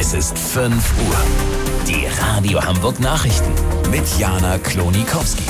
Es ist 5 Uhr. Die Radio Hamburg Nachrichten mit Jana Klonikowski.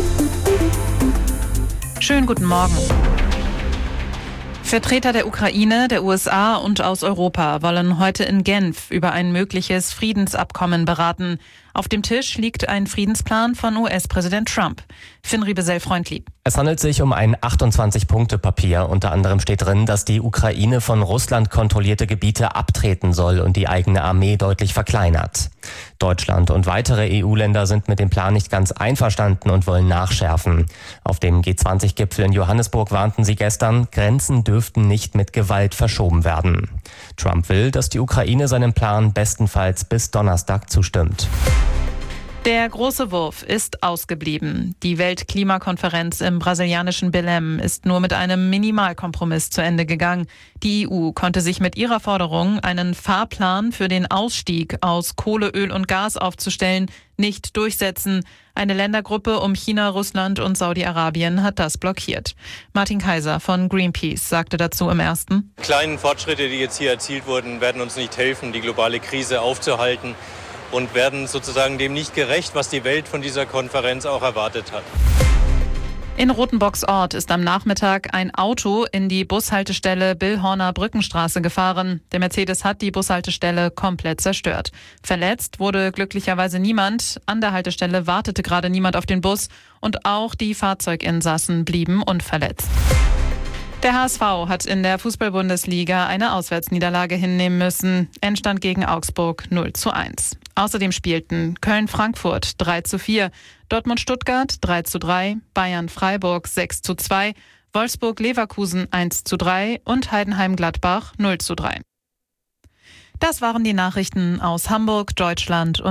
Schönen guten Morgen. Vertreter der Ukraine, der USA und aus Europa wollen heute in Genf über ein mögliches Friedensabkommen beraten. Auf dem Tisch liegt ein Friedensplan von US-Präsident Trump. Finn Riebesell-Freundlieb. Es handelt sich um ein 28-Punkte-Papier. Unter anderem steht drin, dass die Ukraine von Russland kontrollierte Gebiete abtreten soll und die eigene Armee deutlich verkleinert. Deutschland und weitere EU-Länder sind mit dem Plan nicht ganz einverstanden und wollen nachschärfen. Auf dem G20-Gipfel in Johannesburg warnten sie gestern, Grenzen dürften nicht mit Gewalt verschoben werden. Trump will, dass die Ukraine seinem Plan bestenfalls bis Donnerstag zustimmt. Der große Wurf ist ausgeblieben. Die Weltklimakonferenz im brasilianischen Belém ist nur mit einem Minimalkompromiss zu Ende gegangen. Die EU konnte sich mit ihrer Forderung, einen Fahrplan für den Ausstieg aus Kohle, Öl und Gas aufzustellen, nicht durchsetzen. Eine Ländergruppe um China, Russland und Saudi-Arabien hat das blockiert. Martin Kaiser von Greenpeace sagte dazu im Ersten: Kleinen Fortschritte, die jetzt hier erzielt wurden, werden uns nicht helfen, die globale Krise aufzuhalten. Und werden sozusagen dem nicht gerecht, was die Welt von dieser Konferenz auch erwartet hat. In Rothenbocksort ist am Nachmittag ein Auto in die Bushaltestelle Billhorner Brückenstraße gefahren. Der Mercedes hat die Bushaltestelle komplett zerstört. Verletzt wurde glücklicherweise niemand. An der Haltestelle wartete gerade niemand auf den Bus und auch die Fahrzeuginsassen blieben unverletzt. Der HSV hat in der Fußball-Bundesliga eine Auswärtsniederlage hinnehmen müssen. Endstand gegen Augsburg 0:1. Außerdem spielten Köln-Frankfurt 3:4, Dortmund-Stuttgart 3:3, Bayern-Freiburg 6:2, Wolfsburg-Leverkusen 1:3 und Heidenheim-Gladbach 0:3. Das waren die Nachrichten aus Hamburg, Deutschland und